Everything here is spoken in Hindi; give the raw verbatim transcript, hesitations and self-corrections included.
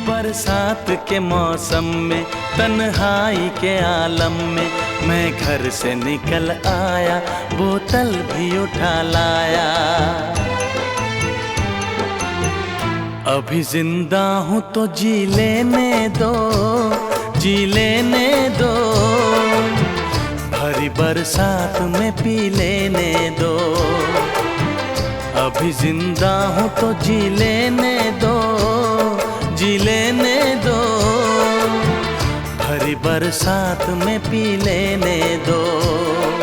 बरसात के मौसम में तन्हाई के आलम में मैं घर से निकल आया, बोतल भी उठा लाया। अभी जिंदा हूँ तो जी लेने दो, जी लेने दो, भरी बरसात में पी लेने दो। अभी जिंदा हूँ तो जी लेने दो, जी लेने दो, भरी बरसात में पी लेने दो।